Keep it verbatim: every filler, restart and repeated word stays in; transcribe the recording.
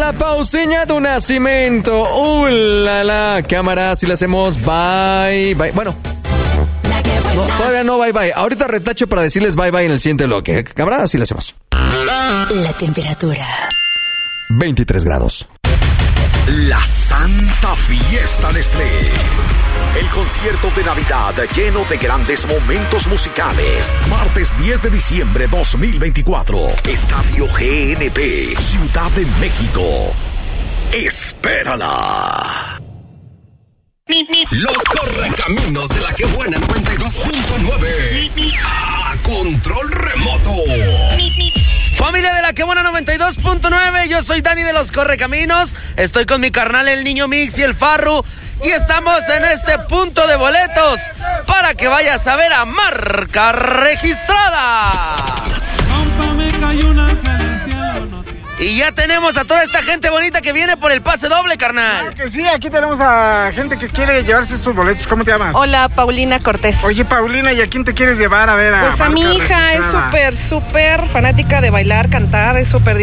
la pausiña do Nascimento. Uh, la, la, cámara, si le hacemos bye, bye. Bueno, no, todavía no bye, bye. Ahorita retacho para decirles bye, bye en el siguiente bloque. Cámara, así le hacemos. La temperatura. veintitrés grados. La Santa Fiesta de Estrés. El concierto de Navidad lleno de grandes momentos musicales. Martes diez de diciembre dos mil veinticuatro. Estadio G N P, Ciudad de México. Espérala. Los correcaminos de la Que Buena noventa y dos punto nueve. A control remoto. Familia de la Que Buena noventa y dos punto nueve, yo soy Dani de los Correcaminos. Estoy con mi carnal el Niño Mix y el Farru. Y estamos en este punto de boletos para que vayas a ver a Marca Registrada. Y ya tenemos a toda esta gente bonita que viene por el pase doble, carnal. Claro que sí, aquí tenemos a gente que quiere llevarse estos boletos. ¿Cómo te llamas? Hola, Paulina Cortés. Oye, Paulina, ¿y a quién te quieres llevar a ver a Pues a mi hija, es súper, súper fanática de bailar, cantar, es súper